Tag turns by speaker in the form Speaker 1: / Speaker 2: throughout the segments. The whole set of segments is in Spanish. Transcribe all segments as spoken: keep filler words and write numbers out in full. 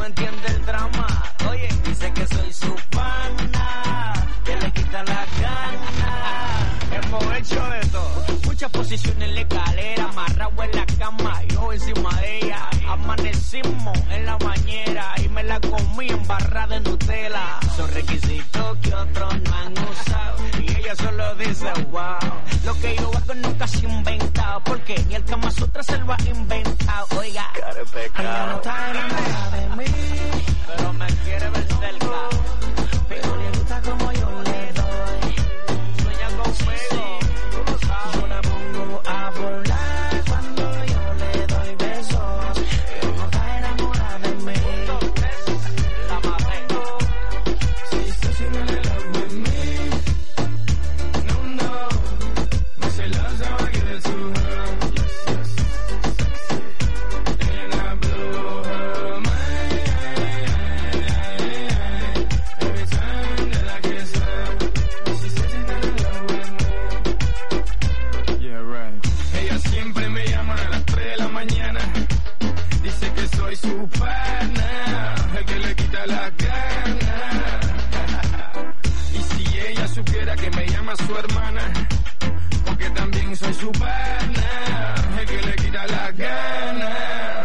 Speaker 1: no entiende el drama. Oye, dice que soy su pana, que le quita la gana. Hemos hecho de todo, muchas posiciones en la escalera, amarrado en la cama, yo encima de ella. Amanecimos en la bañera y me la comí embarrada en Nutella. Son requisitos que otros no han usado y ella solo dice wow. Lo que yo hago nunca se ha inventado, porque ni el Kama Sutra se lo ha inventado. Oiga, cara pecado. Ella no está enamorada de mí, pero me quiere ver cerca. Pero le gusta como yo le doy. Sueña conmigo, tú lo sabes. Yo la pongo a volar cuando yo le doy besos. Ella no está enamorada de mí. La maté. She's touching in love with me. No, no. Me say love's how I give it to her. Yes, yes. And I blow her mind. Every time that I kiss her, she's touching in love with me. Yeah, right. Ella siempre me llama a las tres de la mañana. Dice que soy su pana, el que le quita la gana. Y si ella supiera que me llama su hermana, porque también soy su pana, el que le quita la gana.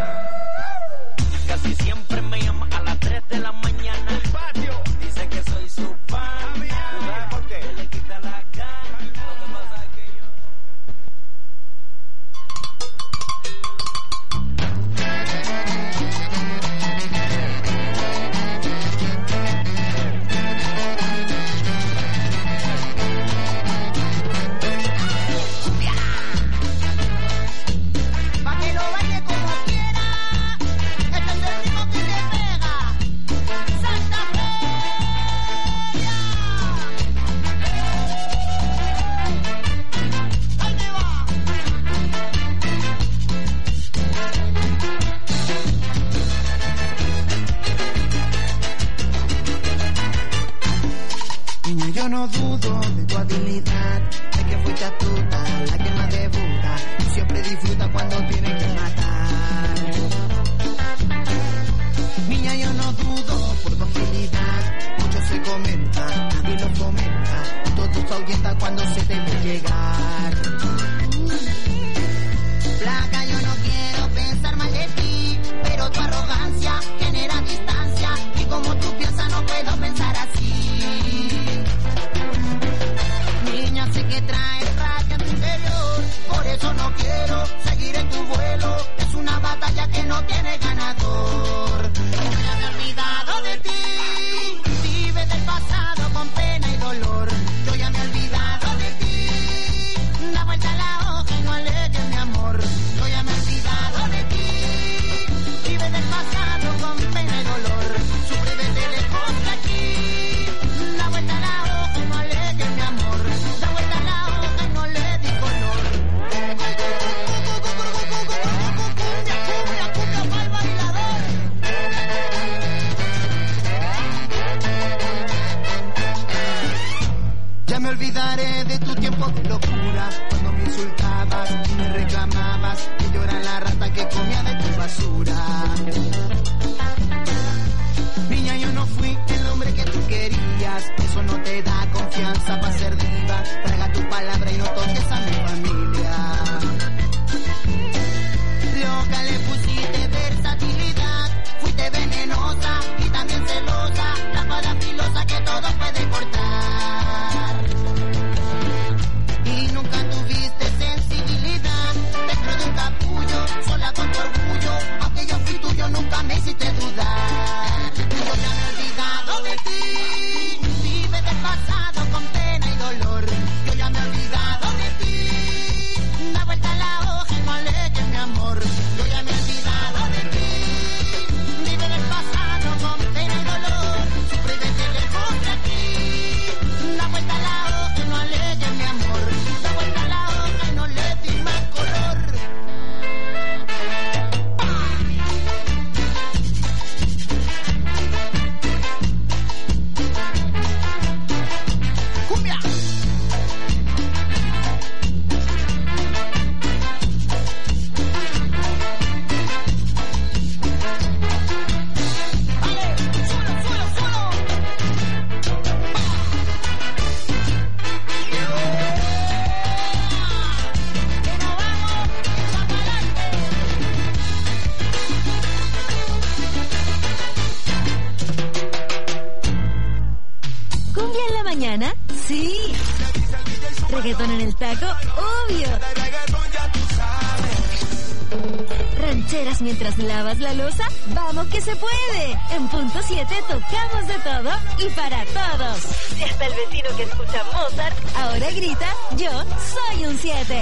Speaker 1: Casi siempre me llama a las tres de la mañana. El patio dice que soy su pana, ¿tú sabes por qué? Le quita la gana. Lo que pasa es que yo... Pa' que lo baile como quiera, este es el ritmo que te pega. Santa Fe, ahí te va. Niña, yo no dudo de tu habilidad, de que fuiste astuta, la que más debuta, y siempre disfruta cuando tiene que matar. Niña, yo no dudo por tu habilidad, mucho se comenta, nadie lo fomenta, todo se ahuyenta cuando se te ve llegar. Flaca, yo no quiero pensar mal de ti, pero tu arrogancia genera distancia, y como tú piensas no puedo pensar así. Niña, sé que traes rabia en tu interior, por eso no quiero seguir en tu vuelo. Es una batalla que no tiene ganador. Yo ya me he olvidado de ti, vive del pasado con pena y dolor. Yo ya me he olvidado de ti, da vuelta la hoja y no alejes mi amor. Yo ya me he olvidado de ti, vive del pasado con pena y dolor. Sufre desde lejos de aquí, da vuelta la hoja y no alejes mi amor. Da vuelta la hoja y no le di color. Cumbia, cumbia, cumbia pa'l bailador. Ya me olvidaré de tu tiempo de locura, cuando me insultabas y me reclamabas que yo era la rata que comía de tu basura. Niña, yo no fui el hombre que tú querías, eso no te da confianza para ser diva. Traga tu palabra y no toques a mi familia. Loca, le pusiste versatilidad, fuiste venenosa y también celosa, la espada filosa que todo puede cortar. Y nunca tuviste sensibilidad, dentro de un capullo, sola con tu orgullo, aunque yo fui tuyo nunca me hiciste dudar. Yo ya me he olvidado de ti, vive del pasado con pena y dolor. Yo ya me he olvidado de ti, da vuelta la hoja y no alejes mi amor. Yo ya me he olvidado de ti, vive del pasado con pena y dolor. Sufre desde lejos de aquí, da vuelta la hoja y no alejes mi amor. Da vuelta la hoja y no le di más color.
Speaker 2: mañana? Sí. Reggaetón en el taco, obvio. Rancheras mientras lavas la loza, vamos que se puede. En punto siete tocamos de todo y para todos. Y hasta el vecino que escucha Mozart ahora grita, yo soy un siete.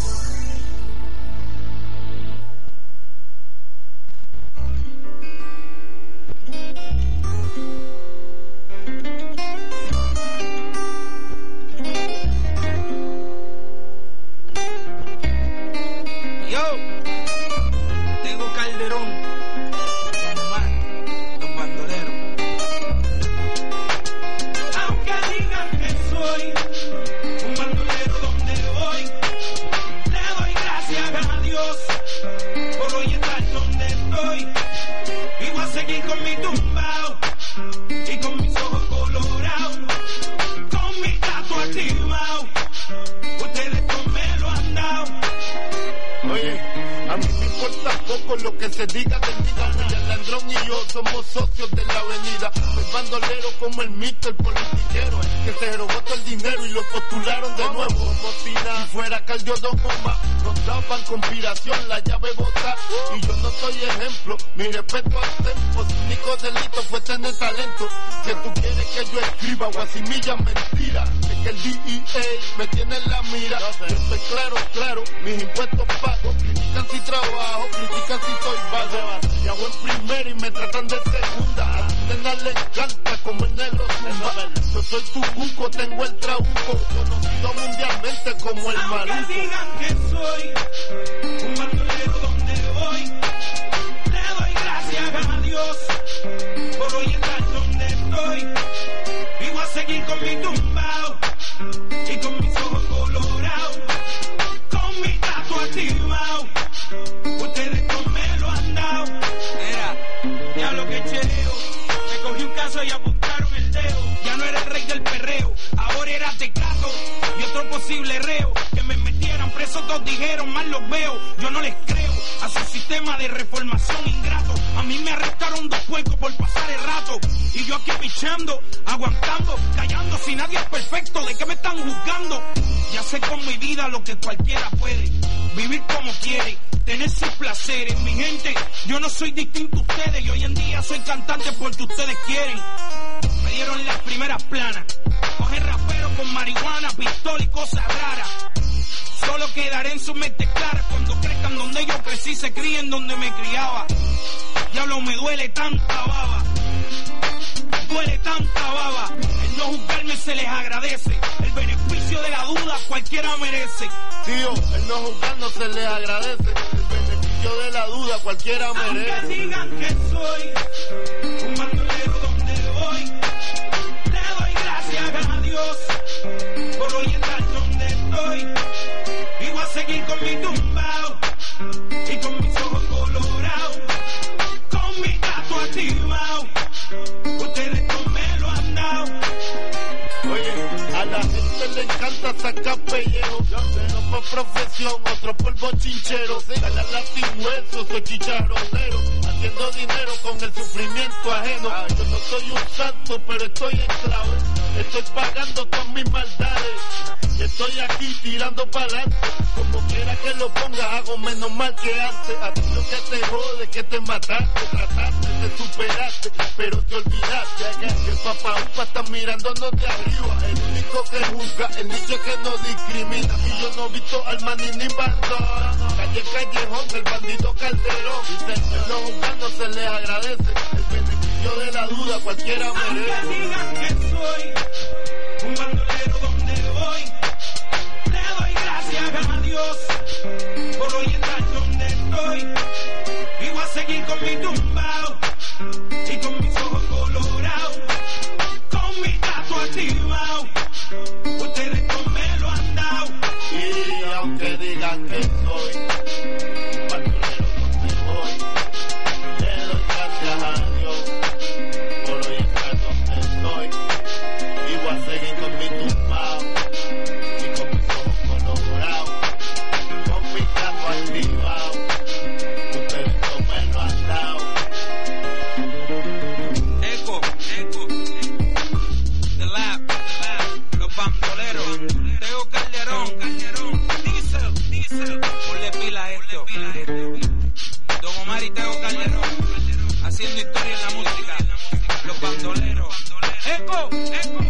Speaker 3: Lo que se diga del diga, el Landrón y yo somos socios de la avenida. El bandolero como el mito, el politiquero, que se robó todo el dinero y lo postularon de nuevo. Como si nada fuera Caldiodón Goma, nos daban conspiración, la llave bota. Y yo no soy ejemplo, mi respeto al tempo. Su único delito fue tener talento. Que tú quieres que yo escriba guasimilla mentira. Es que el D E A me tiene en la mira. Yo estoy claro, claro, mis impuestos pagos. Critican si trabajo, critican si soy vago. Y hago en primera y me tratan de segunda. A tu nena le encanta como el negro zumba. Yo soy tu cuco, tengo el trabuco. Conocido mundialmente como el maluco.
Speaker 4: Aunque digan que soy un bandolero donde voy, le doy gracias a Dios por hoy estar donde estoy. Y voy a seguir con mi tumbao y con mis ojos colorados, con mi gato activado. Ustedes con me lo han dado. Era, ya lo que chereo. Me cogí un caso y apuntaron el dedo. Ya no era el rey del perreo, ahora era tecato y otro posible reo. Que me metieran preso, todos dijeron, mal los veo. Yo no les creo a su sistema de reformación ingrato. A mí me arrestaron dos puercos por pasar el rato. Y yo aquí pichando, aguantando, callando. Si nadie es perfecto, ¿de qué me están juzgando? Ya sé con mi vida lo que cualquiera puede. Vivir como quiere, tener sus placeres. Mi gente, yo no soy distinto a ustedes. Y hoy en día soy cantante porque ustedes quieren. Me dieron las primeras planas. Coger rapero con marihuana, pistola y cosas raras. Solo quedaré en su mente clara cuando crezcan donde yo crecí, se críen donde me criaba. Diablo, me duele tanta baba. Duele tanta baba. El no juzgarme se les agradece. El beneficio de la duda cualquiera merece.
Speaker 3: Tío, el no juzgarnos se les agradece. El beneficio de la duda cualquiera merece.
Speaker 4: Aunque digan que soy un bandolero donde voy, le doy gracias a Dios por hoy estar donde estoy. Y voy a seguir con mi tumbao y con mis ojos colorados, con mi gato activado. Ustedes no me lo han dado.
Speaker 3: Oye, a la gente le encanta sacar pellejo. Uno por profesión, otro por bochinchero. Dale a latigüeso, soy chicharronero. Haciendo dinero con el sufrimiento ajeno. Yo no soy un santo, pero estoy en clave. Estoy pagando todas mis maldades. Estoy aquí tirando para adelante. Como quiera que lo ponga, hago menos mal que antes. A ti lo que te jode, que te mataste. Trataste, te superaste, pero te olvidaste. Que el papá upa está mirándonos de arriba. El único que juzga, el nicho que no discrimina. Y yo no he visto al maní ni bandón. Calle Callejón, el bandido Calderón. Y no juzgando se le agradece. El beneficio de la duda cualquiera merece.
Speaker 4: Aunque digan que soy un bandolero donde voy, le doy gracias a Dios por hoy estar donde estoy. Y voy a seguir con mi tumbao y con mis ojos colorados, con mi gato activado. Ustedes no me lo han dado.
Speaker 3: Y aunque digan que soy un bandolero donde voy, le doy gracias a Dios por hoy estar donde estoy. Y voy a seguir con mi tumbao y con mis ojos colorados, con mi gato activado. Ustedes no me lo han dado.
Speaker 4: historia en la música. Los bandoleros. ¡Eco! ¡Eco!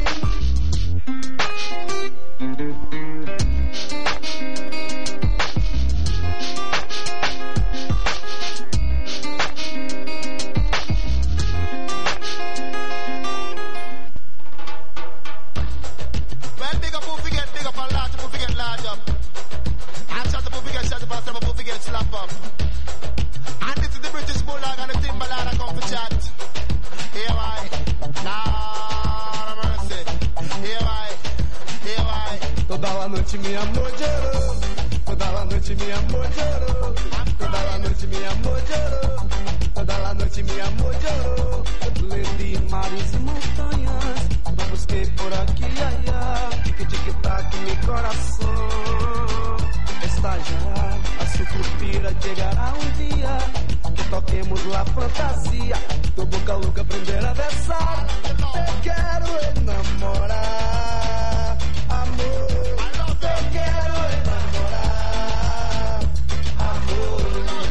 Speaker 3: Slap up. And this is the British Bulldog and the Timberland I come for chat. Here I, Lord mercy. Here I, here I.
Speaker 5: Toda la noite mi amor llorou. Toda la noite mi amor llorou. Toda la noite mi amor llorou. Toda la noite mi amor llorou. Levi mares e montanhas. Não busquei por aqui, ai, ai. Que tic-tac mi coração. Estagiar, a su suspira llegará un día que toquemos la fantasía, tu boca louca aprender a besar. Te quero enamorar, amor. Te quero enamorar, amor.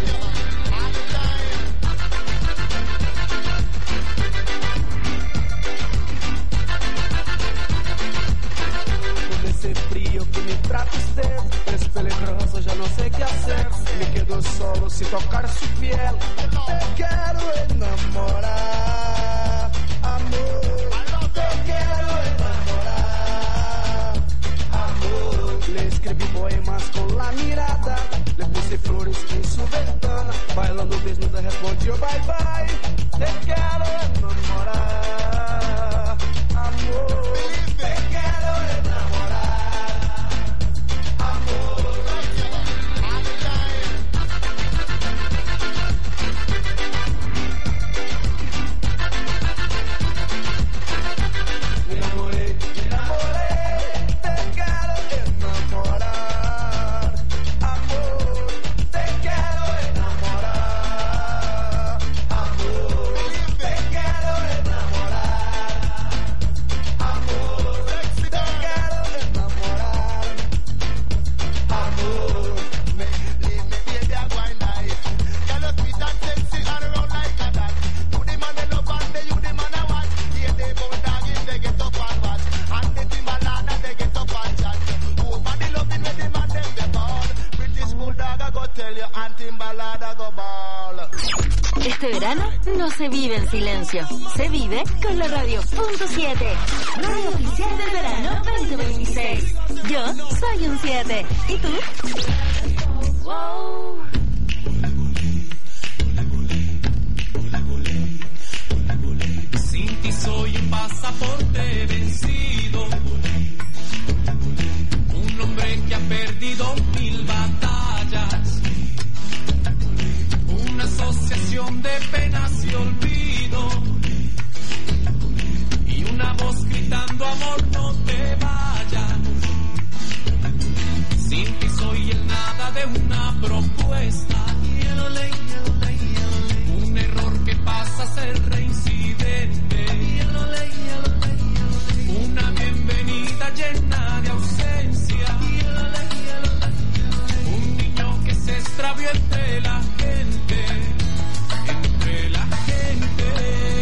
Speaker 5: Con ese frío que me trata usted, es peligroso, ya no sé qué hacer. Me quedo solo sin tocar su piel. Te quiero enamorar, amor. Te quiero enamorar, amor. Le escribí poemas con la mirada, le puse flores en su ventana. Bailando desnuda respondió bye bye. Te quiero enamorar, amor. Te quiero enamorar, amor. Me enamoré, me enamoré, te quiero enamorar, amor. Te quiero enamorar, amor. Te quiero enamorar, amor. Te quiero enamorar, amor.
Speaker 3: Me, leave me baby a grind night. Girl, you sweet and sexy and round like a that. You the man they love and they you the man I watch. Yeah, they both dog in they get up and watch. And the Timberland and they get up and chat. Over the loving with the man them they ball. British Bulldog I go tell you and Timberland I go ball.
Speaker 2: Este verano no se vive en silencio, se vive con la radio punto siete, radio oficial del verano veinte veintiséis. Yo soy un siete. ¿Y tú? Wow.
Speaker 4: Sin ti soy un pasaporte vencido, un hombre que ha perdido mil batallas, una asociación de penas y olvido, y una voz gritando amor no te vayas. Sin ti soy el nada de una propuesta, un error que pasa a ser reincidente, una bienvenida llena de ausencia, un niño que se extravió entre la gente, entre la gente.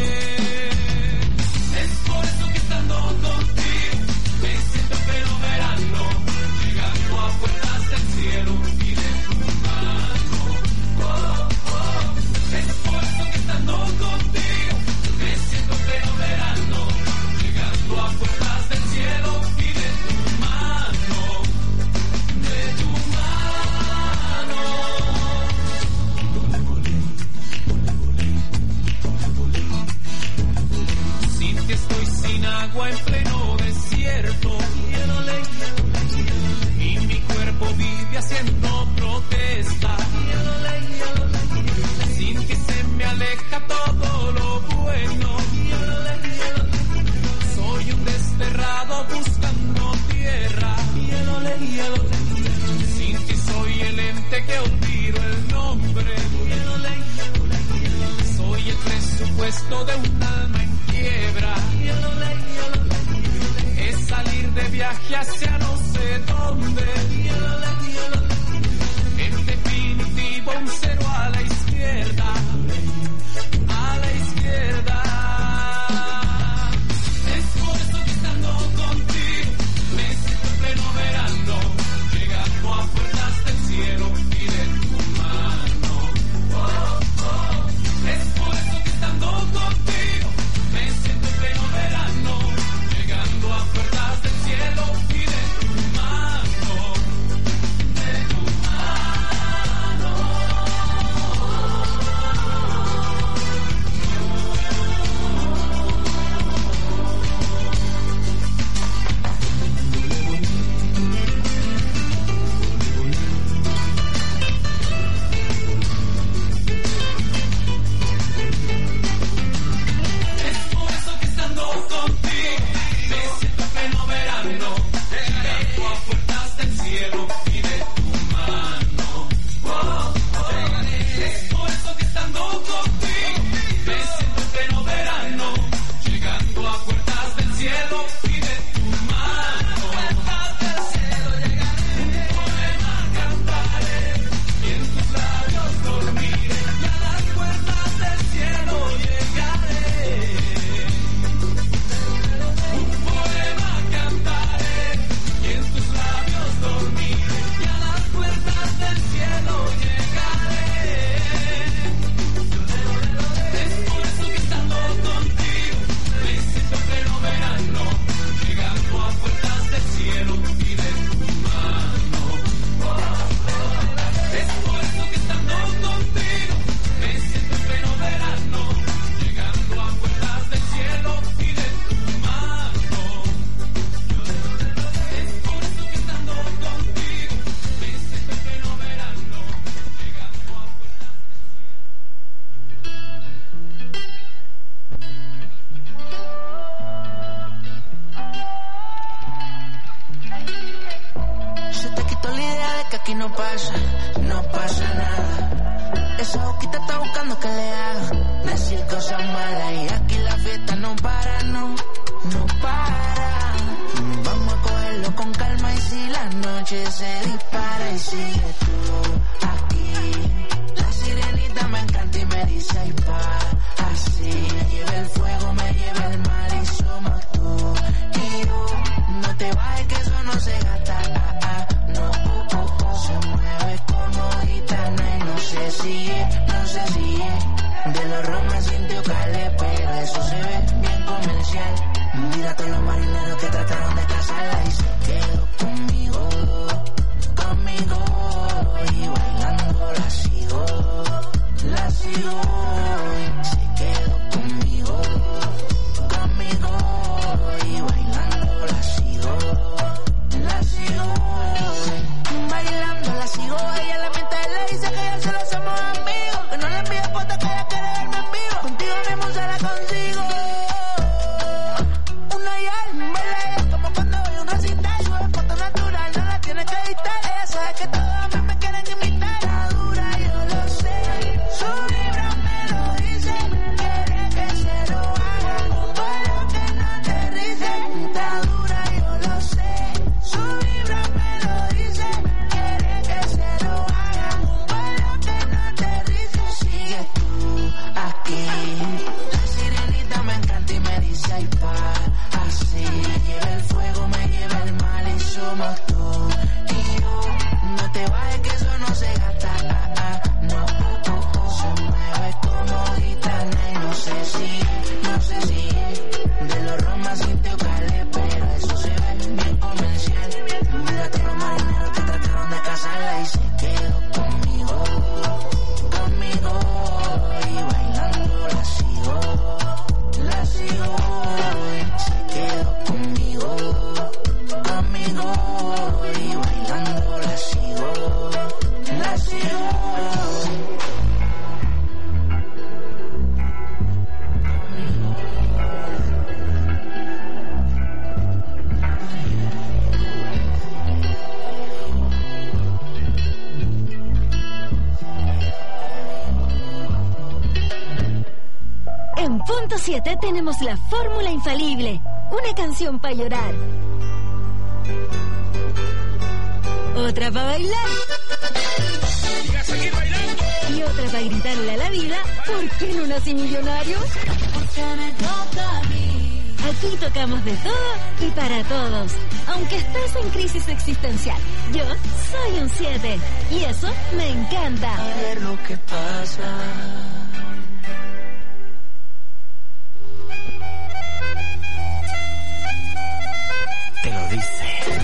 Speaker 4: Es por eso que estando contigo me siento fenomenal, llegando a puertas del cielo y de tu mano. Oh, oh. Es por eso que estando contigo me siento fenomenal, llegando a puertas del cielo y de tu mano, de tu mano. Sin ti estoy sin agua en pleno desierto, y mi cuerpo vive haciendo protesta. Sin que se me aleja todo lo bueno, soy un desterrado buscando tierra. Sin ti soy el ente que olvido el nombre, soy el presupuesto de un alma en quiebra. Es salir de viaje hacia no sé dónde, en definitivo un cero a la izquierda, a la izquierda.
Speaker 6: pasa, no pasa nada. Esa boquita está buscando que le haga decir cosas malas y aquí la fiesta no para, no, no para. Vamos a cogerlo con calma y si la noche se dispara y sigue tú aquí. La sirenita me encanta y me dice ay pa, así. Me lleva el fuego, me lleva el mal y somos tú y yo. No te bajes que eso no se gasta, ah, ah, no, oh, oh, oh. Se mueve como gitana y no sé si es, no sé si es de los Roma sintió Cale, pero eso se ve bien comercial. Mira a todos los marineros que trataron de casarla y se quedó conmigo, conmigo y bailando la sigo, la sigo. Se quedó conmigo, conmigo y bailando la sigo, la sigo. Bailando la sigo, ella la mente le dice que ya se lo somos amigos, que no le envíe fotos que ella quiere verme en vivo. Contigo mismo se la consigo. Una y al baila como cuando voy a un recital, sube foto natural, no la tiene que editar. Ella sabe que todos a mí me quieren imitar. Está dura, yo lo sé, su vibra me lo dice, quiere que se lo hagan, un vuelo que no aterrice. Está dura, yo lo sé, su vibra me lo dice, quiere que se lo hagan, un vuelo que no aterrice. Sigue tú aquí, la sirenita me encanta y me dice ay pa, así. Me lleva el fuego, me lleva el mal y somos tú y yo. No te bajes que eso no se gasta, ah, ah, no, oh, oh, oh. Se mueve como gitana y no sé si, no sé si de los Roma sintió Cale, pero eso se ve bien comercial. Mira a todos los marineros que trataron de casarla y se quedó conmigo, conmigo y bailando la sigo, la sigo. Se quedó conmigo, conmigo y bailando la sigo, la sigo.
Speaker 2: En punto siete tenemos la fórmula infalible. Una canción para llorar. Otra para bailar.
Speaker 4: Y a seguir bailando.
Speaker 2: Y otra para gritarle a la vida, ¿por qué no nací millonario? Aquí tocamos de todo y para todos. Aunque estés en crisis existencial, yo soy un siete. Y eso me encanta.
Speaker 6: A ver lo que pasa.
Speaker 1: Te lo dice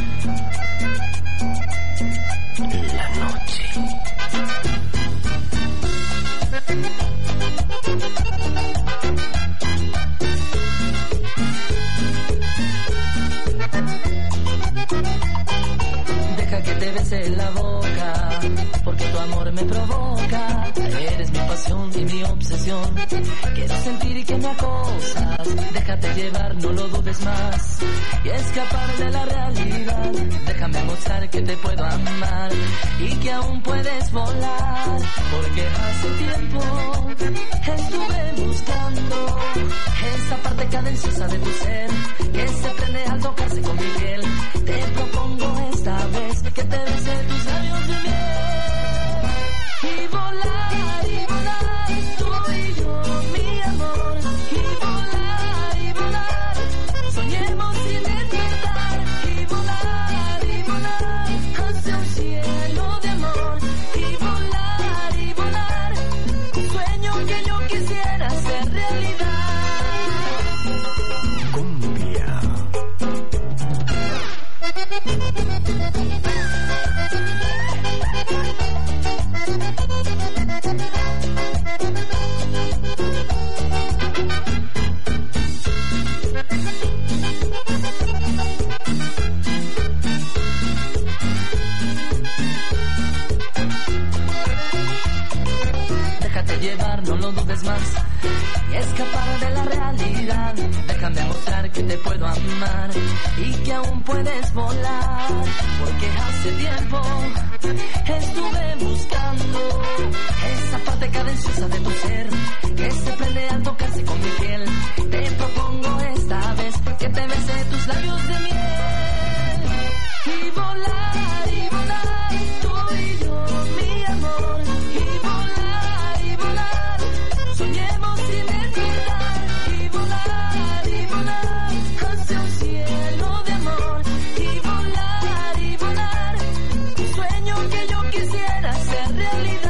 Speaker 1: la noche.
Speaker 7: Deja que te bese la boca, porque tu amor me provoca. Eres mi pasión y mi obsesión. Quiero sentir que me acosas. Déjate llevar, no lo dudes más. Y escapar de la realidad. Déjame mostrar que te puedo amar y que aún puedes volar. Porque hace tiempo estuve buscando esa parte cadenciosa de tu ser que se prende al tocarse con mi piel. Te propongo esta vez que te bese tus labios de miel y volar, y volar, tú y yo, mi amor, y volar, y volar, soñemos sin despertar, y volar, y volar, hacia un cielo de amor, y volar, y volar, un sueño que yo quisiera hacer realidad. realidad. Déjame mostrar que te puedo amar y que aún puedes volar, porque hace tiempo estuve buscando esa parte cadenciosa de tu ser que se prende al tocarse con mi piel. Te propongo esta vez que te bese tus labios de miel y volar y volar, tú y yo, mi amor, y volar y volar, soñemos sin despertar y volar y volar hacia un cielo de amor y volar y volar, un sueño que yo quisiera hacer realidad.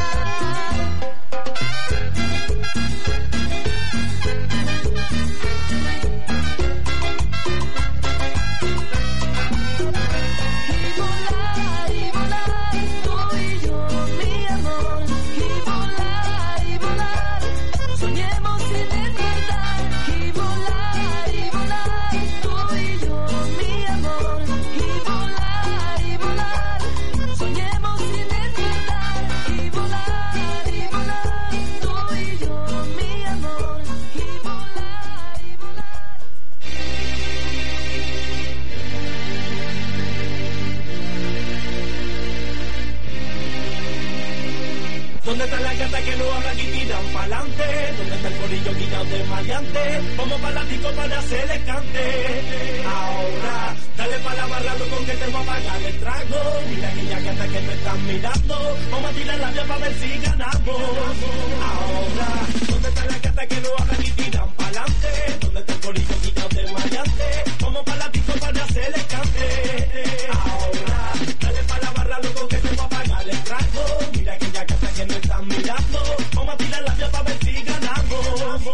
Speaker 4: ¿Dónde están las gatas que no hablan y tiran pa'lante? ¿Dónde está el corillo guillado de maleante? Vamos para la disco para hacerle cante. Ahora, dale pa' la barra, loco, que te voy a pagar el trago. Mira aquella gata que me están mirando. Vamos a tirar la vía para ver si ganamos. Ahora, ¿dónde están las gatas que no hablan y tiran pa'lante? ¿Dónde está el corillo guillado de maleante? Vamos para la disco para hacerle cante. Ahora, dale pa' la barra, loco, que te voy a pagar el trago. Mira aquella gata que me están mirando, vamos a tirar la vía para ver si ganamos.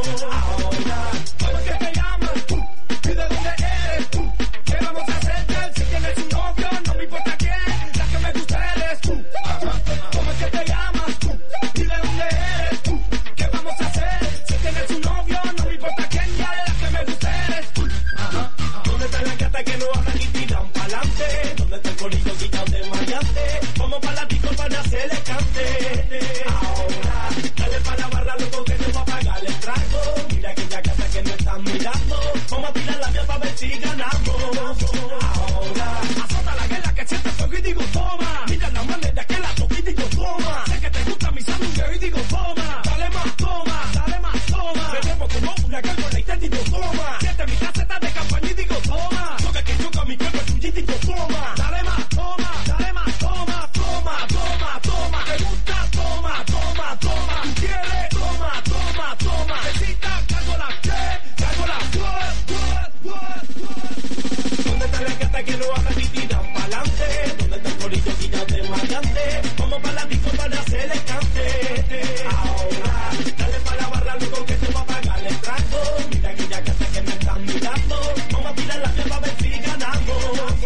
Speaker 4: Ahora, ¿cómo es que te llamas tú? ¿Y de dónde eres tú? ¿Qué vamos a hacer? Si tienes un novio, no me importa quién, la que me gusta eres tú. ¿Cómo es que te llamas tú? ¿Y de dónde eres tú? ¿Qué vamos a hacer? Si tienes un novio, no me importa quién, ya la que me gusta eres tú. ¿Dónde están las gatas que no hablan y tiran pa'lante? ¿Dónde está el corillo guillado de maleante? Vamos para la disco para hacerle cante. Ahora, dale pa' la barra, loco, que te voy a pagar el trago. Mira aquella gata que me están mirando. Vamos a tirar la vía para ver si ganamos. Ahora, azota la guerra que siente fuego y digo toma. Mira la manera que la toqué y digo toma. Sé que te gusta mi sándwich y digo toma. Dale más, toma, dale más, toma. Me muevo como una gárgola y te digo toma. Siente mi caseta de campaña y digo toma. Toca que choca mi cuerpo tuyo y digo toma. Dale más, toma, dale más, toma, toma, toma, toma. Te gusta, toma, toma, toma. ¿Tú quieres? Toma, toma, toma. Necesitas gárgola, ¿qué? Gárgola, what, what, what, what. ¿Dónde está la gata que no hablan y tiran pa'lante? ¿Dónde está el corillo guillado de maleante? Vamos para la disco para hacerle cante. Ahora, dale pa' la barra, loco, que te voy a pagar el trago. Mira aquella gata que me están mirando. Vamos a tirar la vía para ver si ganamos.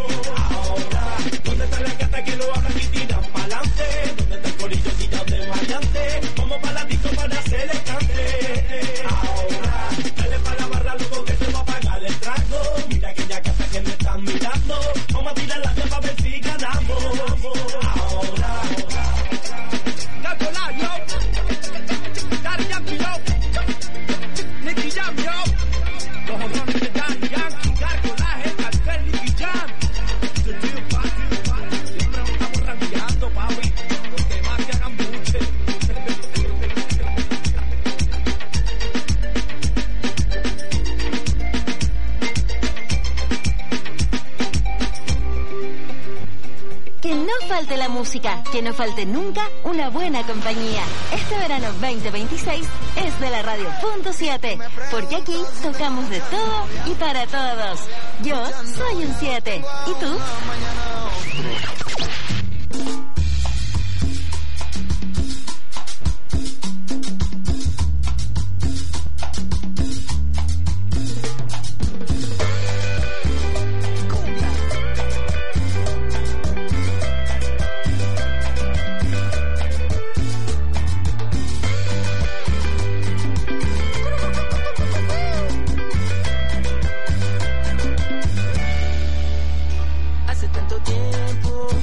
Speaker 4: Ahora, ¿dónde está la gata que no hablan y tiran pa'lante? ¿Dónde está el corillo guillado de maleante? Vamos para la disco para hacerle cante. Ahora, dale pa' la barra, loco, que te voy a pagar el trago. Mira aquella gata que me están mirando. Vamos a tirar la vía para ver si ganamos. Ahora, Gárgola, yo. Daddy Yankee, yo. Nicky Jam, yo. Los honrones de Daddy Yankee. Gárgola, el cartel, Nicky Jam. The deal, papi, papi. Siempre nos estamos ranqueando, papi. Los demás que hagan buche.
Speaker 2: Que no falte la música, que no falte nunca una buena compañía. Este verano veinte veintiséis es de la Radio Punto siete, porque aquí tocamos de todo y para todos. Yo soy un siete. ¿Y tú?
Speaker 6: Hace tanto tiempo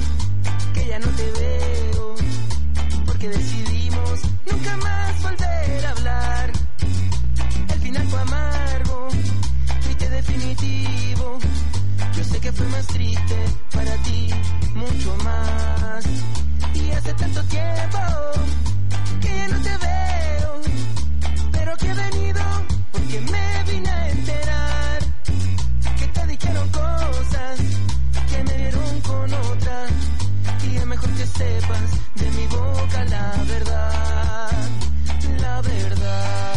Speaker 8: fue amargo, triste definitivo. Yo sé que fue más triste para ti, mucho más. Y hace tanto tiempo que ya no te veo, pero que he venido porque me vine a enterar que te dijeron cosas que me dieron con otra. Y es mejor que sepas de mi boca la verdad, la verdad,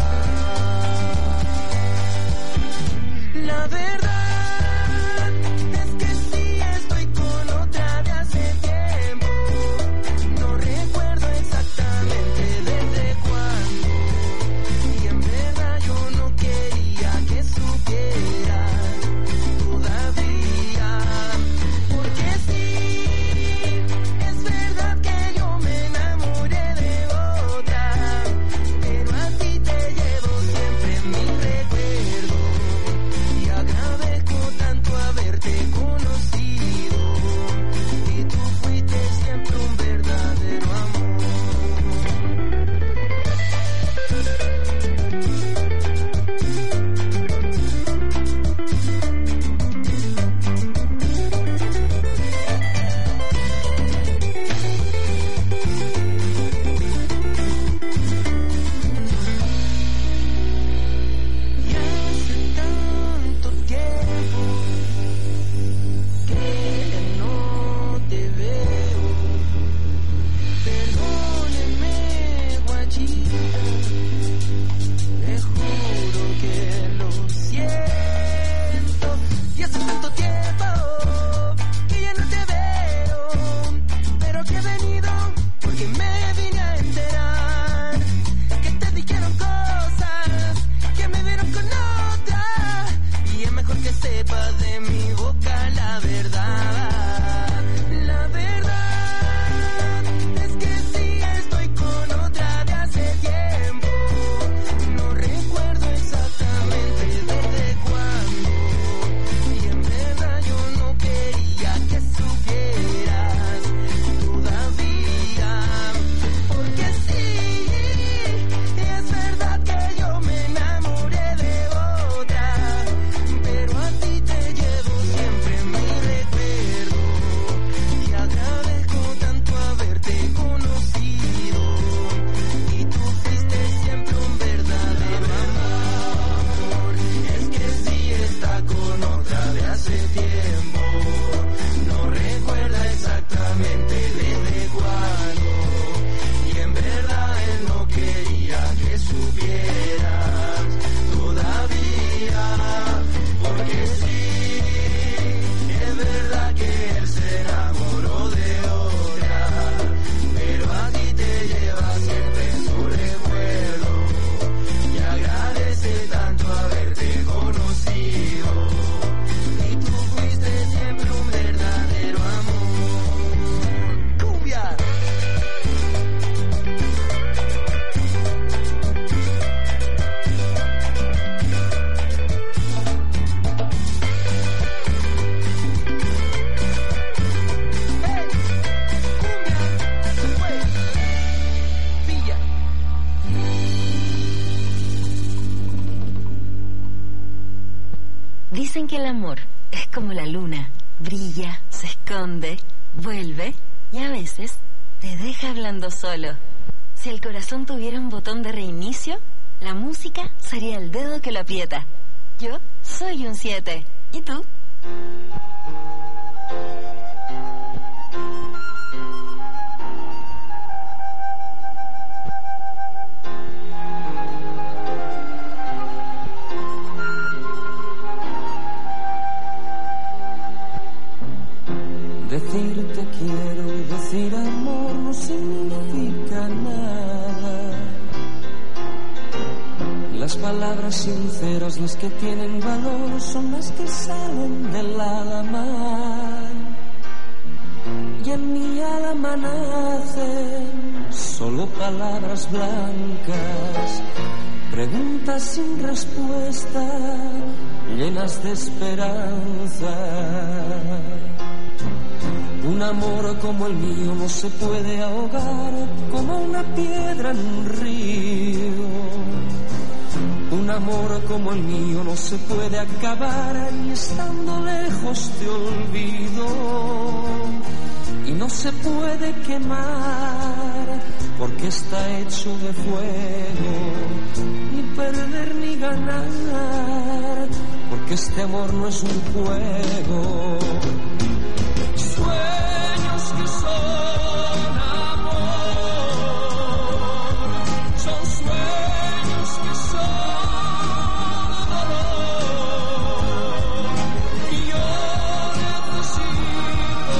Speaker 8: la verdad. Es que sí estoy con otra de hace tiempo, no recuerdo exactamente desde cuándo. Y en verdad yo no quería que supieras todavía, porque sí, es verdad que yo me enamoré de otra, pero a ti te llevo siempre en mi recuerdo. Y agradezco tanto haberte conocido, y tú fuiste siempre un verdadero amor. Y hace tanto tiempo que no te veo. Perdóneme, guachita, te juro que lo siento. Y hace tanto tiempo que ya no te veo, pero que he venido porque me vine a enterar que te dijeron cosas que me vieron con otra. Y es mejor que sepas de mi boca la verdad, la verdad. Es que sí estoy con otra de hace tiempo, no recuerdo exactamente desde cuándo. Y en verdad yo no quería que supieras todavía, porque sí, es verdad que yo me enamoré de otra, pero a ti te llevo siempre en mi recuerdo. Y agradezco tanto haberte conocido, y tú fuiste siempre un verdadero amor. Es que sí está con otra de hace tiempo, no recuerda exactamente desde cuándo. Y en verdad él no quería que supieras todavía, porque sí, es verdad que él se enamoró de otra, pero a ti te lleva siempre en su recuerdo. Y agradece tanto haberte conocido, y tú fuiste siempre un verdadero amor. ¡Cumbia! ¡Hey! ¡Cumbia! ¡Se fue! ¡Pilla!
Speaker 2: Dicen que el amor es como la luna, brilla, se esconde, vuelve y a veces te deja hablando solo. Si el corazón tuviera un botón de reinicio, la música sería el dedo que lo aprieta. Yo soy un siete. ¿Y tú?
Speaker 9: Decir te quiero y decir amor no significa nada. Las palabras sinceras, las que tienen valor, son las que salen del alma. Y en mi alma nacen solo palabras blancas, preguntas sin respuesta, llenas de esperanza. Un amor como el mío no se puede ahogar como una piedra en un río. Un amor como el mío no se puede acabar y estando lejos te olvido y no se puede quemar porque está hecho de fuego, ni perder ni ganar porque este amor no es un juego. Sueños que son amor, son sueños que son dolor, y yo necesito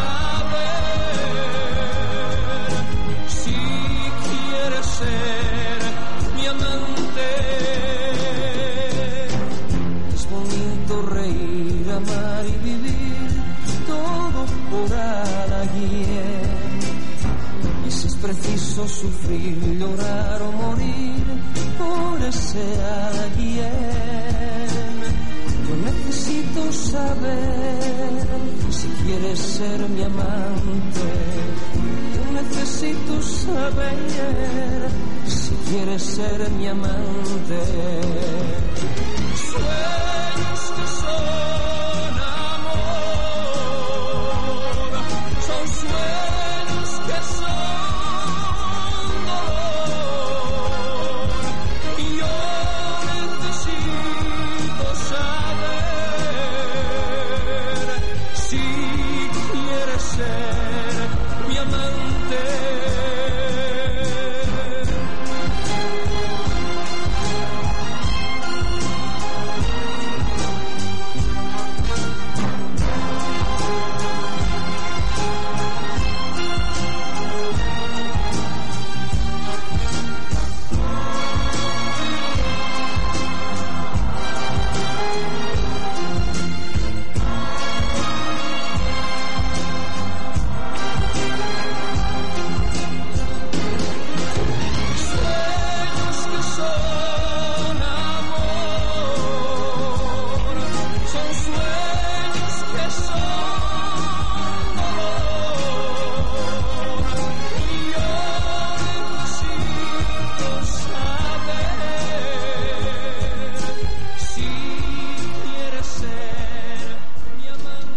Speaker 9: saber si quieres ser mi amante. Es bonito reír, amar y vivir todo por alguien, y si es preciso sufrir, llorar o morir por ese alguien, yo necesito saber si quieres ser mi amante. Yo necesito saber si quieres ser mi amante. Sueños que son amor, son sueños que son dolor, y yo necesito saber si quieres ser mi amante. Sueños que son amor, son sueños que son dolor, y yo necesito saber si quieres ser mi amante.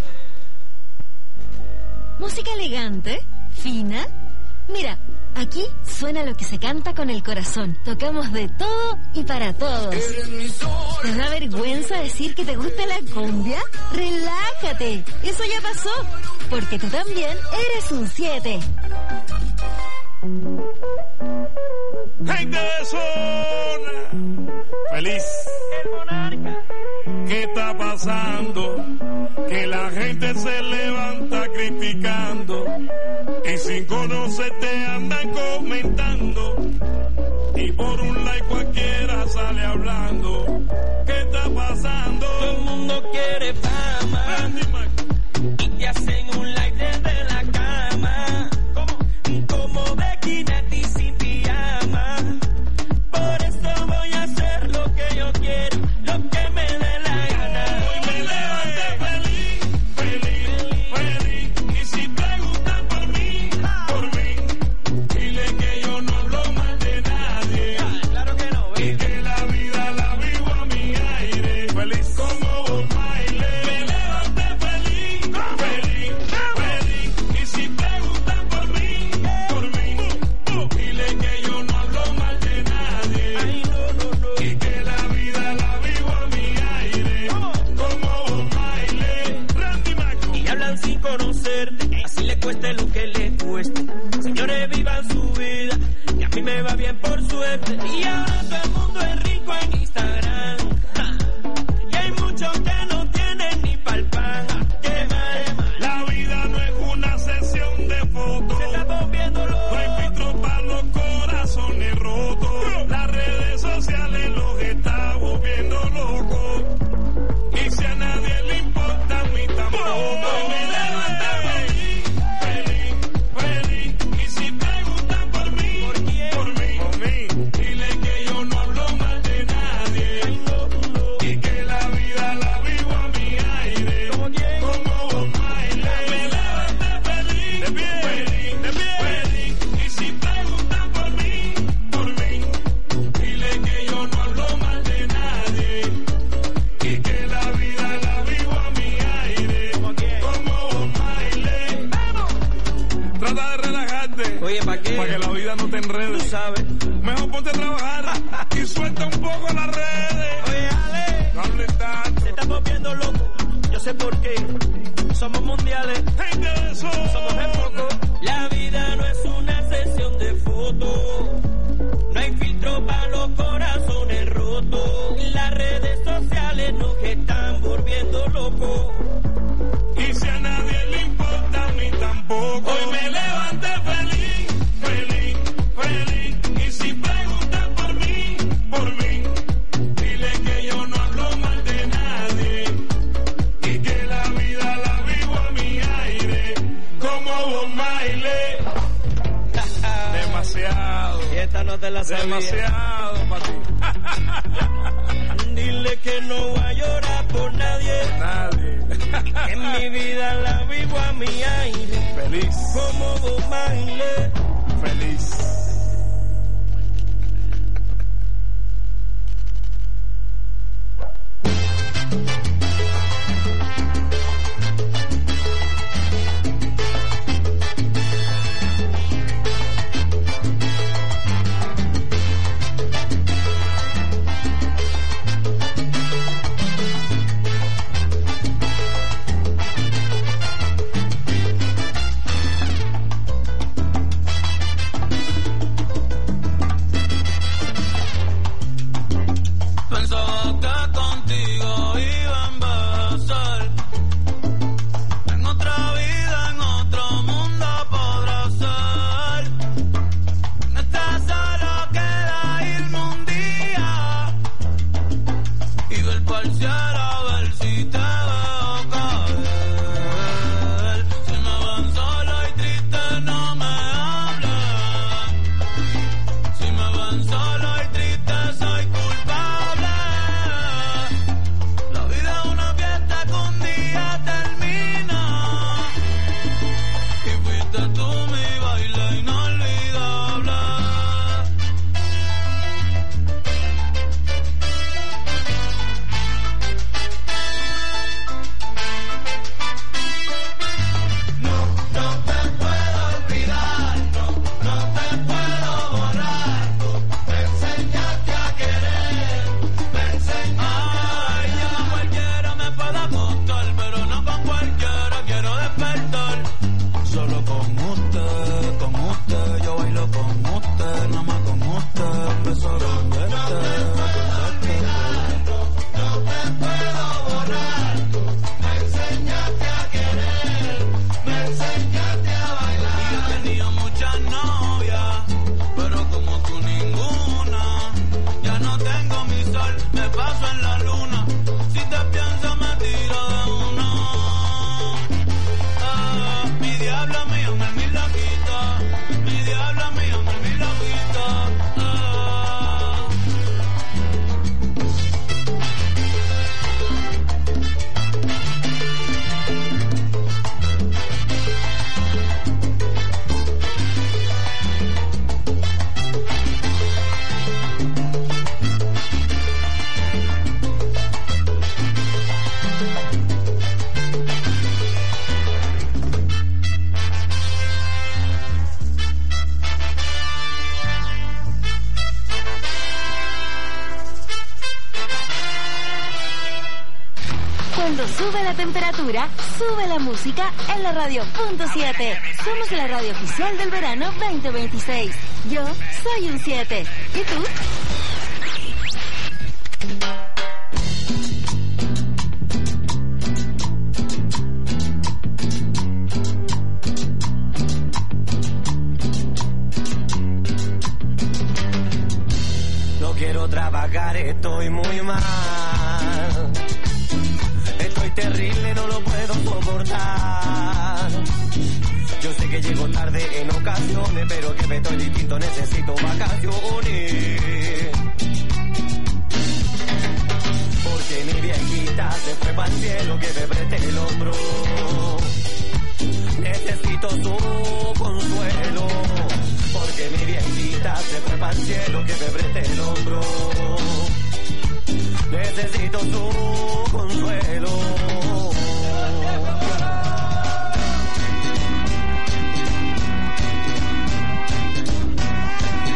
Speaker 2: Música elegante, fina. Mira, aquí suena lo que se canta con el corazón. Tocamos de todo y para todos. ¿Te da vergüenza decir que te gusta la cumbia? Relájate, eso ya pasó, porque tú también eres un siete.
Speaker 3: Gente de zona, feliz. ¿Qué está pasando? Que la gente se levanta criticando y sin conocerte andan comentando y por un like cualquiera sale hablando. ¿Qué está pasando?
Speaker 8: Todo el mundo quiere fama y te hacen un like desde la cama. ¿Cómo? Como Becky Nati sin pijama. Por eso voy a hacer lo que yo quiero, lo que me dé la gana.
Speaker 3: Hoy me levanté feliz, feliz, feliz. Y si preguntan por mí, por mí, dile que yo no hablo mal de nadie.
Speaker 8: Claro que no,
Speaker 3: Y que la vida la vivo a mi aire. Feliz como un baile.
Speaker 1: que nos están volviendo locos.
Speaker 4: Y si a nadie le importa, a mí tampoco. Hoy me levanté feliz, feliz, feliz. Y si preguntan por mí, por mí, dile que yo no hablo mal de nadie. Y que la vida la vivo a mi aire, como Bob Marley. Demasiado.
Speaker 1: Y esta no te la sabía.
Speaker 4: Demasiado para ti.
Speaker 1: Dile que no voy a llorar por nadie.
Speaker 4: Nadie.
Speaker 1: Que en mi vida la vivo a mi aire.
Speaker 4: Feliz.
Speaker 1: Como Bob Marley.
Speaker 4: Feliz.
Speaker 2: Cuando sube la temperatura, sube la música en la radio punto siete. Somos la radio oficial del verano veinte veintiséis. Yo soy un siete. ¿Y tú?
Speaker 1: No quiero trabajar, estoy muy mal. Estoy terrible, no lo puedo soportar. Yo sé que llego tarde en ocasiones, pero que me estoy distinto, necesito vacaciones. Porque mi viejita se fue para el cielo, que me preste el hombro. Necesito su consuelo. Porque mi viejita se fue para el cielo, que me preste el hombro. Necesito su consuelo.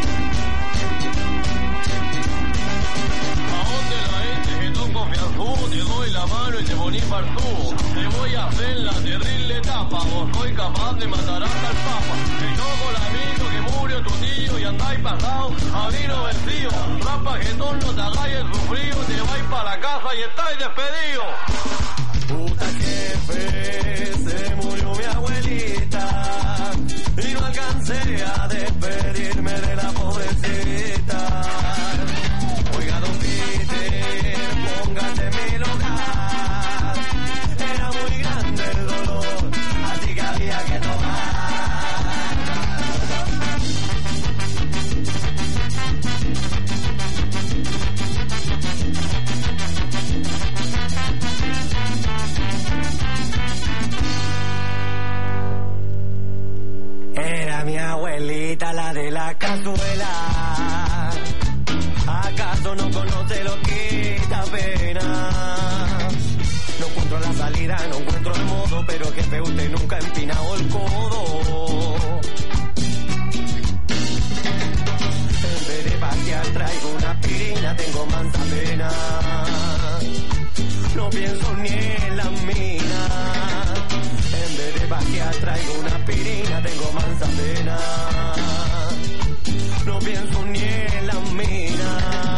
Speaker 3: ¿A dónde la gente que no come al judío?
Speaker 10: te doy la mano y te ponís partudo. Te voy a hacer la terrible etapa, vos soy capaz de matar hasta el papa. Te toco el amigo que murió tu tío y andáis pasado a vino vencido. Rapa que no te hagáis el sufrido, te vais para la casa y estáis despedidos.
Speaker 11: Puta jefe, se murió mi abuelita y no alcancé a despedirme de la pobrecita. Oiga, don Peter, póngase en mi lugar. Era muy grande el dolor, así que había que tomar. Era mi abuelita la de la cazuela. ¿Acaso no conoce lo que da pena? No encuentro la salida, no encuentro el modo, pero jefe, usted nunca ha empinado el codo. En vez de pasear traigo una aspirina, tengo mansa pena. No pienso ni en la mina. En vez de pasear traigo una aspirina, tengo mansa pena. No pienso ni en la mina.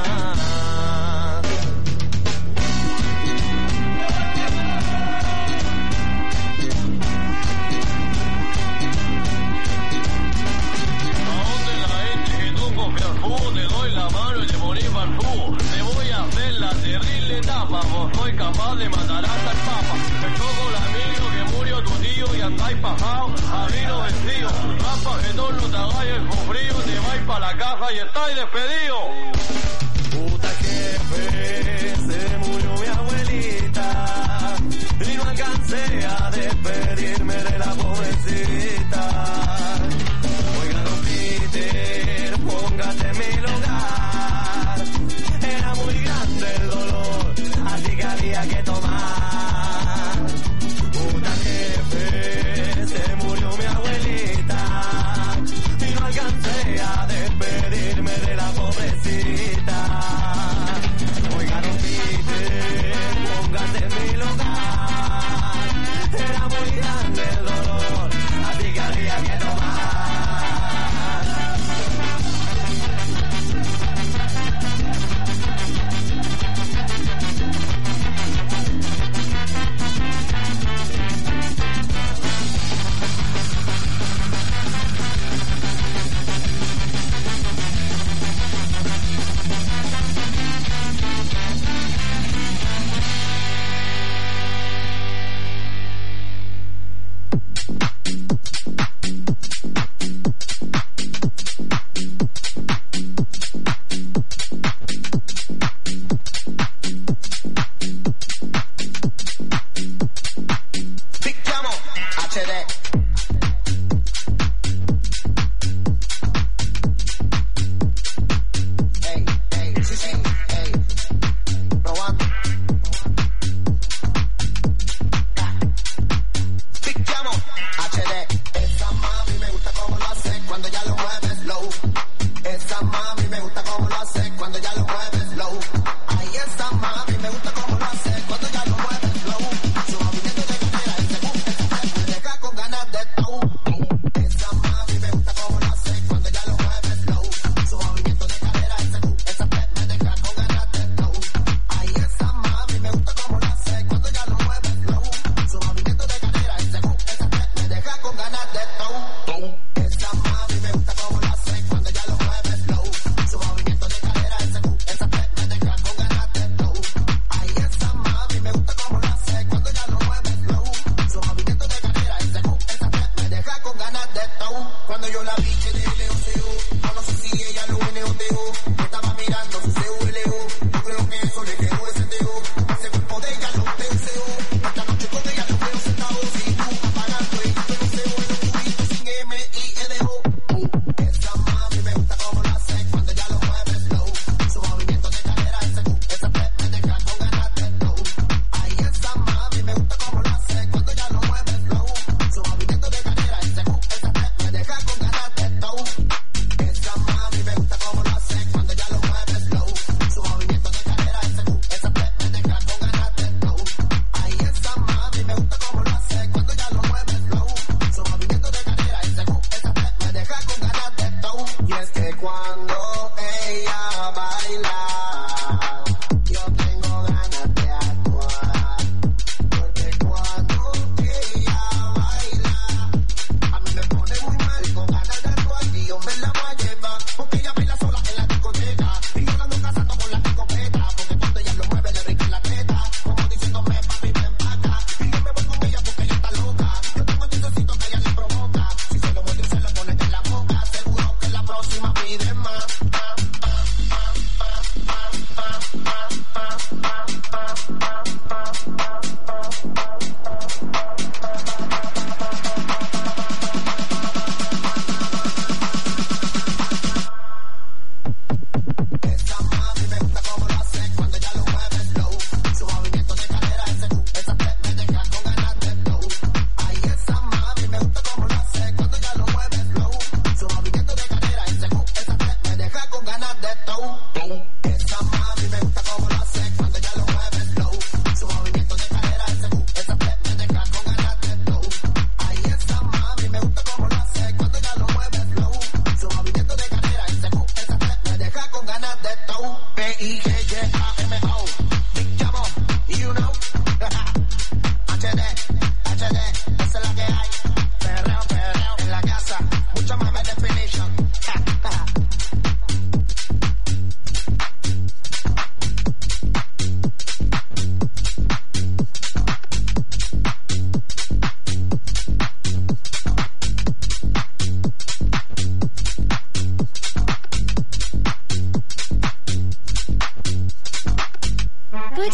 Speaker 11: Te doy la mano y te ponís partudo. Te voy a hacer la terrible etapa, vos soy capaz de matar hasta el papa. Te toco el amigo que murió tu tío y andáis pasado a vino vencido. Rapa que no te hagáis el sufrido, te vais para la casa y estáis despedidos. Puta jefe, se murió mi abuelita y no alcancé a despedirme de la pobrecita. Oiga, don Peter, póngase en mi lugar. Era muy grande el dolor, así que había que tomar. Puta jefe, se murió mi abuelita y no alcancé a despedirme de la pobrecita. Oiga, don Peter, póngase en mi lugar. Era muy grande el dolor, así que había que tomar.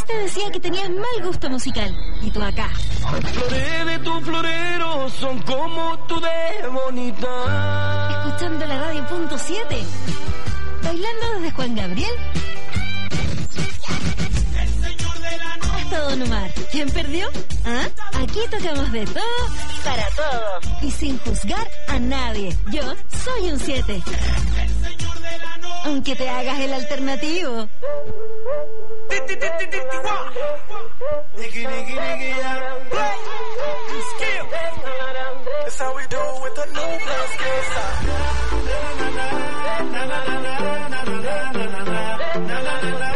Speaker 2: Luis te decía que tenías mal gusto musical. Y tú acá.
Speaker 12: Flores de tu florero son como tú de bonita.
Speaker 2: Escuchando la radio punto siete. Bailando desde Juan Gabriel hasta Don Omar. ¿Quién perdió? ¿Ah? Aquí tocamos de todo para todos. Y sin juzgar a nadie. Yo soy un siete. Aunque te hagas el alternativo.
Speaker 5: That's how we do with the new plus kids. Na na na na na na na na na na na na na.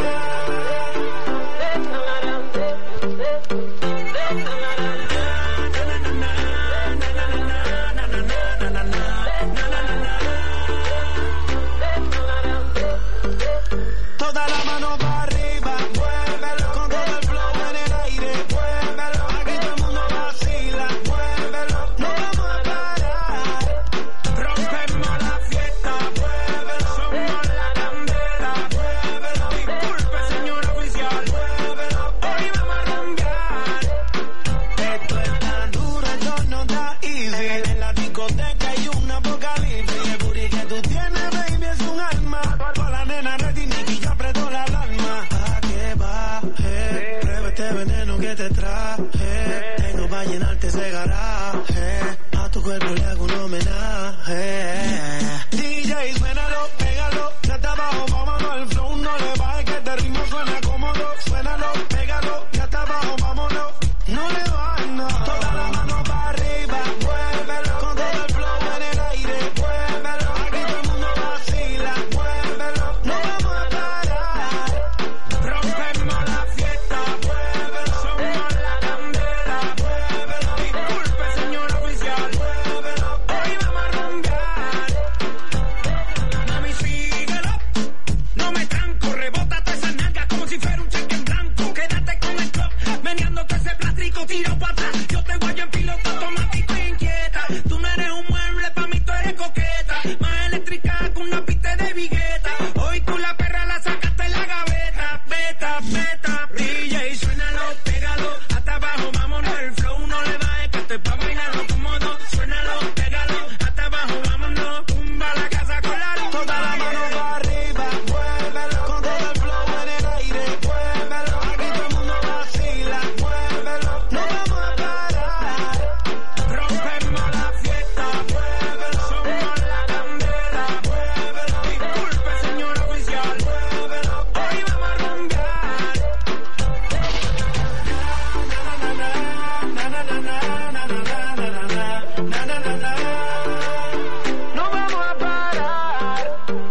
Speaker 5: Toda la mano para arriba, muévelo con todo el flow en el aire, muévelo, aquí todo el mundo vacila, muévelo, no vamos a parar, rompemos la fiesta, muévelo, somos la candela, muévelo, disculpe señor oficial, muévelo, hoy vamos a rumbear, esto es tan duro, esto no da easy, en la discoteca hay un apocalipsis, el booty que tú tienes baby es un alma, con la nena ready Nicky ya apretó la alarma, a que baje, prueba este veneno que te traje, tengo pa' llenarte ese garaje, a tu cuerpo le hago un homenaje, D J suénalo, pégalo, ya está abajo, vámonos al flow, no le bajes que este ritmo suena cómodo, suénalo, pégalo, ya está abajo, vámonos, no le bajes no, toda la mano para arriba, muévelo, con todo el flow en el aire, muévelo, aquí todo el mundo vacila, muévelo, no vamos a parar, rompemos la fiesta, muévelo, somos la candela, muévelo, disculpe señor oficial, muévelo, hoy vamos a rumbear, mami síguelo, no me tranco, rebótate esa nalga como si fuera un cheque en blanco, quédate con el club, meneándote ese plástico, tiro para atrás, yo te guayo en piloto automático e inquieta, tú no eres un mueble, pa' mí tú eres coqueta, más eléctrica que una pista de vigueta, hoy tú la perra la sacaste de la gaveta, beta, beta, D J suénalo, pégalo, hasta abajo, vámonos, el flow no le bajes, que esto es pa' bailarlo cómodo, suénalo, pégalo, hasta abajo, vámonos, tumba la casa con la luz, toda la mano para arriba, muévelo, con todo el flow en el aire, muévelo, aquí todo el mundo vacila, muévelo, no vamos a parar, rompemos la fiesta, muévelo, somos la candela, muévelo, disculpe señor oficial, muévelo, hoy vamos a rumbear, na na na na na na na na na na na na na, no vamos a parar,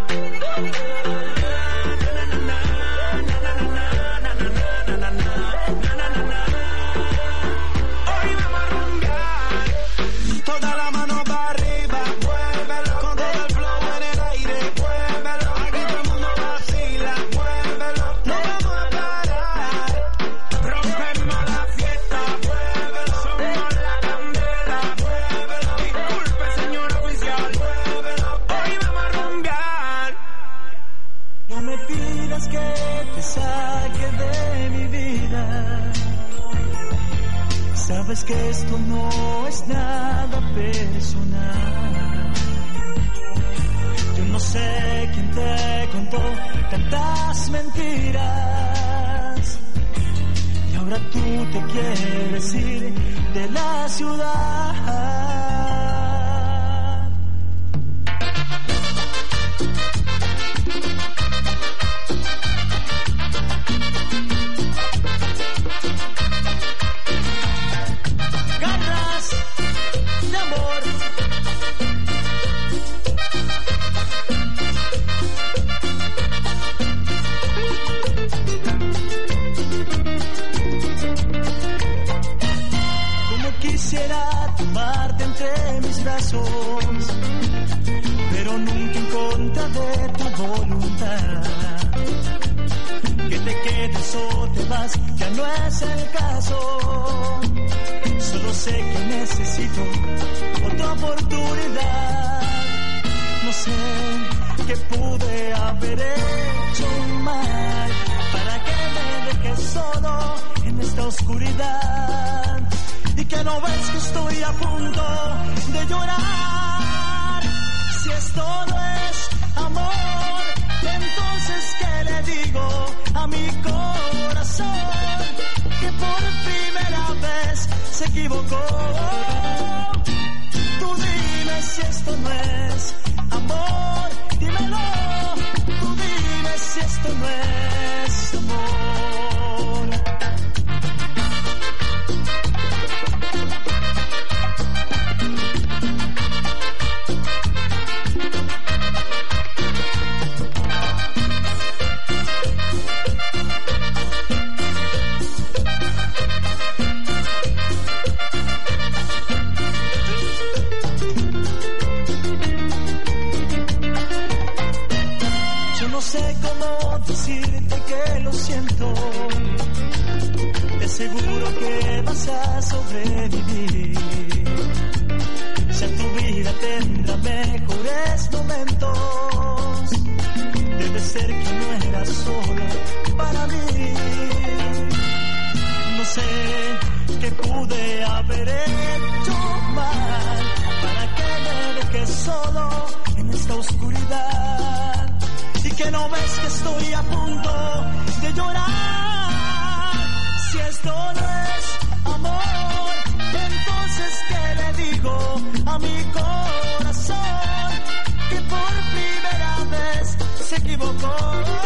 Speaker 5: hoy vamos a rumbear, toda la mano para arriba, muévelo, con todo el flow en el aire, muévelo, aquí todo el mundo vacila, muévelo, no vamos a parar, rompemos la fiesta, muévelo, somos la candela, muévelo, disculpe señor oficial, muévelo, hoy vamos a rumbear. No me pidas que te saque de mi vida, sabes que esto no es nada personal, yo no sé quién te contó tantas mentiras, y ahora tú te quieres ir de la ciudad. Garras de amor, como quisiera tomarte entre mis brazos, pero nunca en contra de tu voluntad, que te quedes o te vas, ya no es el caso, solo sé que necesito otra oportunidad, no sé qué pude haber hecho mal para que me dejes
Speaker 6: dejes solo en esta oscuridad y que no ves que estoy a punto de llorar. Si esto no es amor, entonces ¿qué le digo a mi corazón? Que por primera vez se equivocó. Tú dime si esto no es amor, dímelo. Tú dime si esto no es amor. No sé cómo decirte que lo siento. Te aseguro que vas a sobrevivir. Si en tu vida tendrá mejores momentos, debe ser que no eras solo para mí. No sé qué pude haber hecho mal para que me dejes solo en esta oscuridad. Y que no ves que estoy a punto de llorar. Si esto no es amor, entonces ¿qué le digo a mi corazón? Que por primera vez se equivocó.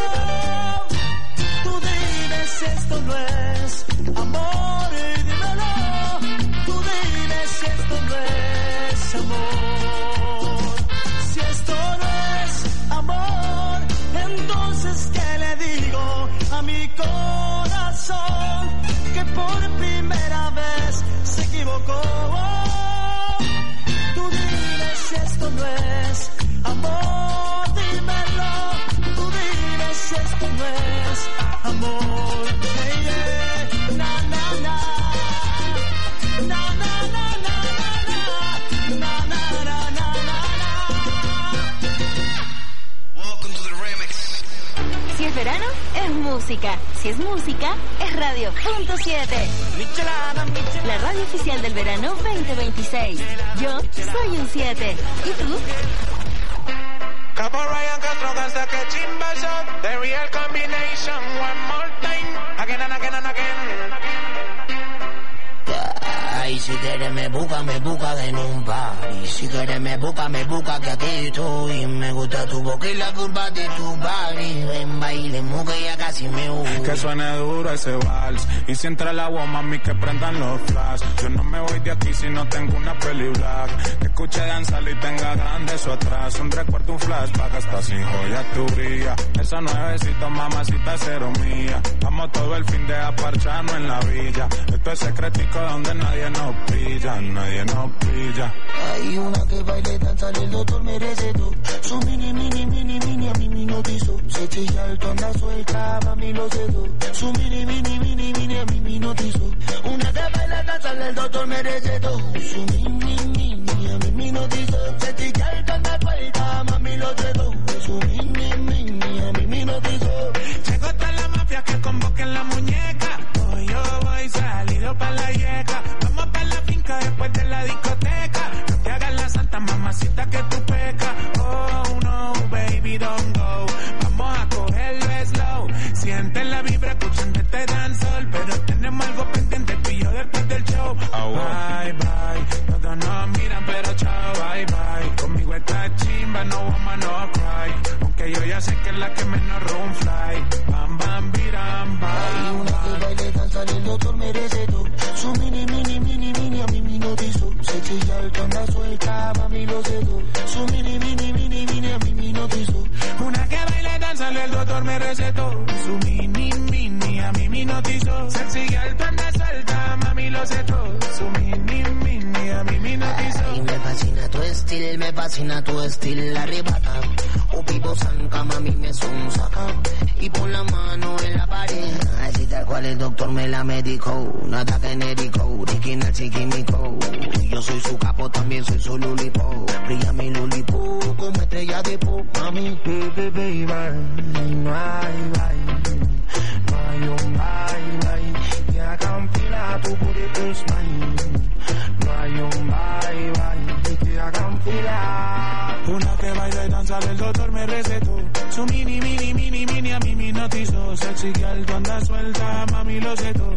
Speaker 6: Tú dime si esto no es amor, dímelo. Tú dime si esto no es amor. Si esto no es amor, entonces ¿qué le digo a mi corazón? Que por primera vez se equivocó. Tú dime si esto no es amor, dímelo. Tú dime si esto no es amor. Hey, yeah. Na, na, na. Na, na, na, na, na, na, na, na, na, na, na.
Speaker 2: Si es verano, es música. Si es música, es Radio Punto siete. La radio oficial del verano veinte veintiséis. Yo soy un siete. ¿Y tú?
Speaker 13: Capo Ryan Castro Gangsta que chimba shot. The real combination. One more time. Again and again and again.
Speaker 14: Ay, si quieres me busca, me busca en un party. Si quieres me busca, me busca que aquí estoy. Me gusta tu boca y la curva de tu body. Ven, bailemos que ya casi me voy.
Speaker 15: Que suene duro ese vals. Y si entra el agua, mami, que prendan los flash. Yo no me voy de aquí si no tengo una peli black. Que escuche danzar y tenga grande eso atrás. Un recuerdo, un flashback, hasta sin joya tu brilla. Esa nuevecita, mamacita, cero mía. Vamos todo el fin de aparcharnos en la villa. Esto es secretico donde nadie nos pilla, nadie nos pilla.
Speaker 14: Hay una que baile, danza, el doctor me recetó. Su mini, mini, mini, mini, a mí me notizó. Se chilla el tonda suelta, mami lo cedo. Su mini, mini, mini, mini, a mí me notizó. Una que baile, danza, el doctor me recetó. Su mini, mini, a mí me notizó. Se chilla el tonda suelta, mami lo cedo. Su mini, mini, a mí me notizó.
Speaker 13: Llegó hasta la mafia que convoquen la muñeca. Hoy yo voy salido pa' la yeca. Vamos pa' la finca después de la discoteca. No te hagas la santa mamacita que tú pecas. Oh no, baby, don't go. Vamos a cogerlo slow. Siente la vibra escuchando este dancehall. Pero tenemos algo pendiente tú y yo después del show. Oh, bye, bye. Todos nos miran pero chao, bye, bye. Conmigo esta chimba, no woman, no cry. Aunque yo ya sé que es la que menos room fly. Bam, bam, biram, bam.
Speaker 14: Hay una que baile, danza, el doctor me recetó. Su mini, mini, mini, mini, a mí me notizó. Se chilla el tonda suelta, mami lo cedo. Su mini, mini, mini, mini, a mí me notizó.
Speaker 13: Una que baile, danza, el doctor me recetó. Su mini, mini, a mí me notizó. Sencilla el tonda suelta, mami lo cedo. Su mini, mini, a mí me notizó.
Speaker 14: Ay, me fascina tu estilo, me fascina tu estilo, arrebata. Cupido zanca, mami me son saca. Y pon la mano en la pared. Así tal cual el doctor me la medicó. Nada genérico, original sin químico. Yo soy su capo, también soy su lulipo. Brilla mi lulipo como estrella de pop. Mami, baby, baby, no hay bye. No hay un bye, bye. Que hagan fila, tu burrito es mine. No hay un bye, bye. Que hagan fila.
Speaker 13: Una que baila y danza, el doctor me recetó. Su mini, mini, mini, mini, a mí me hipnotizó. Sexy girl, tú andas suelta, mami lo sé todo.